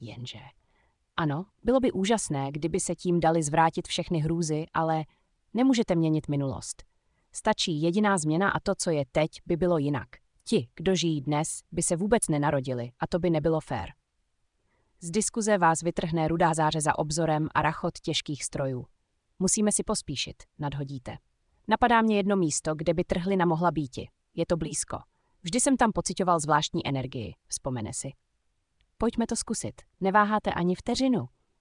Jenže. Ano, bylo by úžasné, kdyby se tím dali zvrátit všechny hrůzy, ale nemůžete měnit minulost. Stačí jediná změna a to, co je teď, by bylo jinak. Ti, kdo žijí dnes, by se vůbec nenarodili a to by nebylo fér. Z diskuze vás vytrhne rudá záře obzorem a rachot těžkých strojů. Musíme si pospíšit, nadhodíte. Napadá mě jedno místo, kde by trhlina mohla býti. Je to blízko. Vždy jsem tam pociťoval zvláštní energii, vzpomene si. Pojďme to zkusit. Neváháte ani vteřinu.